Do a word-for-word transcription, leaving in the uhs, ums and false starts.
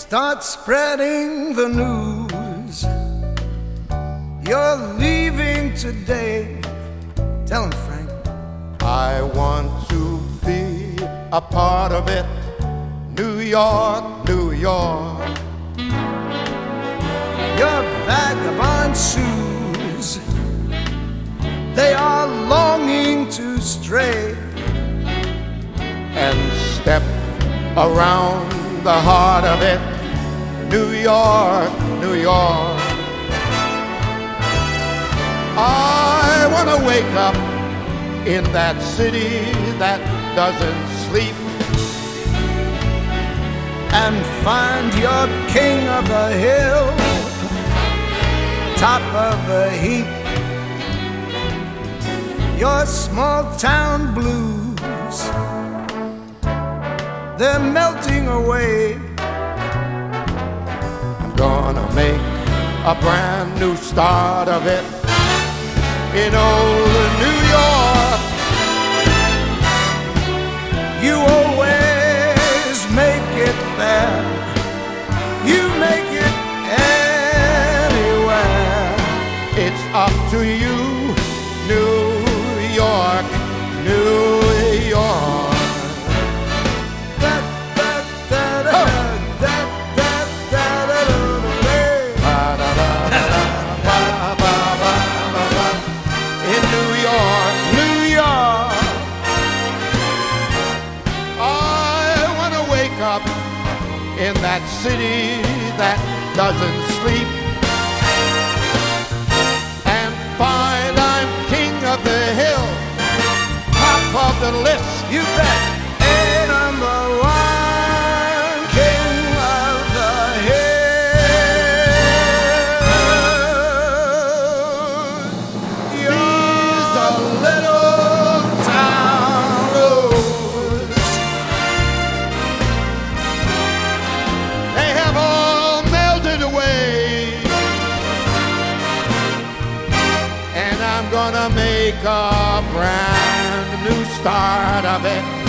Start spreading the news. You're leaving today. Tell him, Frank. I want to be a part of it. New York, New York. Your vagabond shoes, they are longing to stray and step around the heart of it. New York, New York. I want to wake up in that city that doesn't sleep and find your king of the hill, top of the heap. Your small town blues, they're melting away. I'm gonna make a brand new start of it in old New York. You always make it there. You make it anywhere. It's up to you, New York, New York. In New York, New York, I want to wake up in that city that doesn't sleep and find I'm king of the hill, top of the list. You bet. A number one, king of the hill. You're a little town blues. They have all melted away, and I'm gonna make a brand new start of it.